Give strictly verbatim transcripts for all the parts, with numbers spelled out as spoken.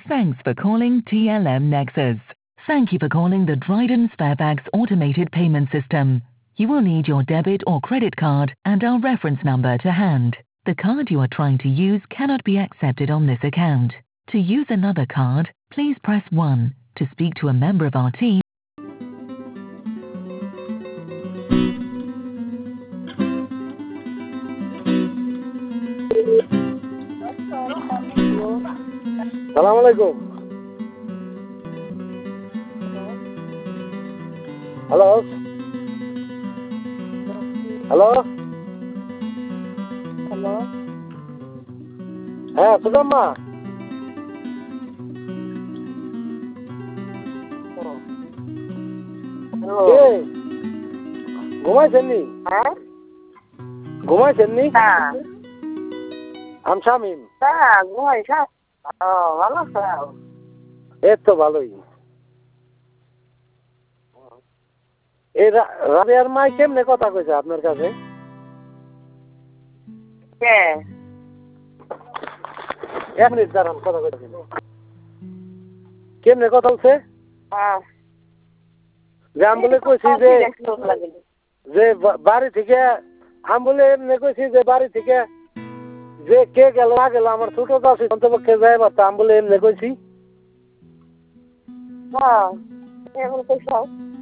Thanks for calling T L M Nexus. Thank you for calling the Dryden Sparebags automated payment system. You will need your debit or credit card and our reference number to hand. The card you are trying to use cannot be accepted on this account. To use another card, please press one. To speak to a member of our team, Salam alaikum. Hello? Hello? Hello? হ্যাঁ সুদাম্মা কে ঘুমাইছেন নি হ্যাঁ ঘুমাইছেন নি হ্যাঁ আম শামিম হ্যাঁ ঘুমাইছা ও ভালো আছো এই তো ভালোই এই রাবিয়ার মাই কেমনে কথা কইছে আপনার কাছে কে এক মিনিট দাঁড়ান কথা কইছে কেমনে কথা বলছে হ্যাঁ যে আমি বলে কইছি যে যে বাড়ি থেকে আমি বলে এমনি কইছি যে বাড়ি থেকে যে কে গেল না গেল আমার ছোট দাসি অন্তপক্ষে যাই বা আমি বলে এমনি কইছি হ্যাঁ এমন কইছো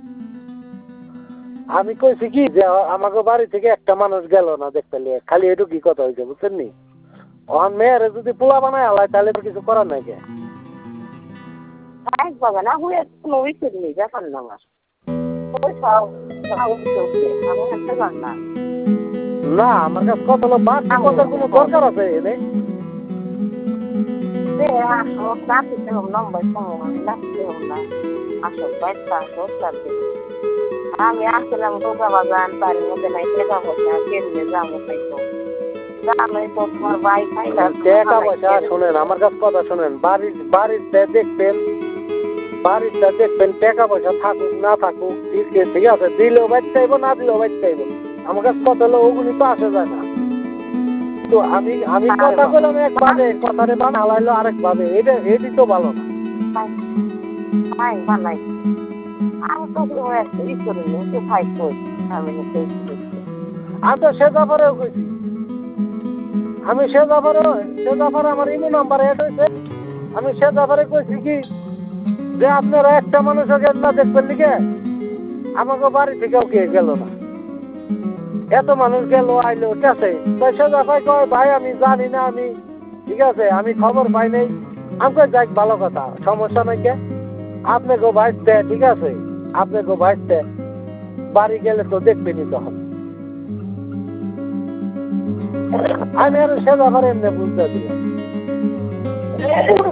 আমি কইছি কি যে আমাকে বাড়ি থেকে একটা মানুষ গেল না দেখতে লিয়ে খালি একটু কি কথা হয়েছে বুঝছেন নি আমার মেয়ের যদি পোলা বানায় আলায় তাহলে তো কিছু করার নাই কে এক বাবা না হয়ে কোনো উচিত নেই ব্যাপার না আমার না আমার কাছে কত হলো বাড়তি কথার কোনো দরকার আছে এনে আমি আসলাম ঢোকা বাগান তার মধ্যে নাই টাকা পয়সা কেমনে যাবো খাইতো জানোই তো তোমার ভাই খাইলাম টাকা পয়সা শোনেন আমার কাছে কথা শোনেন বাড়ির বাড়িতে দেখবেন বাড়িতে দেখবেন টাকা পয়সা থাকুক না থাকুক ঠিক আছে দিলেও বাঁচতে হইব না দিলেও বাঁচতে হইব আমার কাছে কথা হলো ওগুলি তো আসে যায় না তো আমি আমি কথা বললাম একভাবে কথারে বান হালাইলো আরেক ভাবে এটা এটি তো ভালো না বানাই আমি তো ই করি তো খাই কই আমি আমি তো সে ব্যাপারেও কইছি আমি সে ব্যাপারে সে ব্যাপারে আমার ইমো নাম্বার এড হয়েছে আমি সে ব্যাপারে কইছি কি যে আপনারা একটা মানুষকে না দেখবেন লিখে আমাকে বাড়ি থেকেও কে গেল না এত মানুষ গেল আইলো ঠিক আছে তাই সে ব্যাপারে কয় ভাই আমি জানি না আমি ঠিক আছে আমি খবর পাই নাই আমাকে যাক ভালো কথা সমস্যা নাই কে আপনাকে ভাইতে ঠিক আছে আপনাকে ভাইতে বাড়ি গেলে তো দেখবেনই তখন আমি আরো সে ব্যাপারে এমনি বুঝতে দিলাম